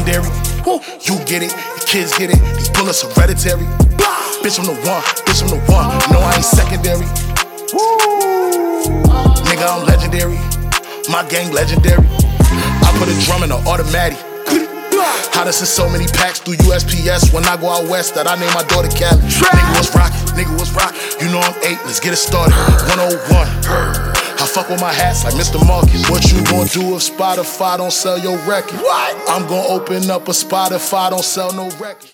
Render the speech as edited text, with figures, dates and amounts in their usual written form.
legendary. You get it, the kids get it, these bullets hereditary. Bitch, I'm the one, bitch, I'm the one. No, I ain't secondary. Nigga, I'm legendary. My gang legendary. I put a drum in an automatic. Hottest in so many packs through USPS. When I go out west, that I name my daughter Cali. Nigga, what's rock? Nigga, what's rock? You know I'm 8, let's get it started. 101. I fuck with my hats like Mr. Marcus. What you gon' do if Spotify don't sell your record? What? I'm gon' open up a Spotify, don't sell no record.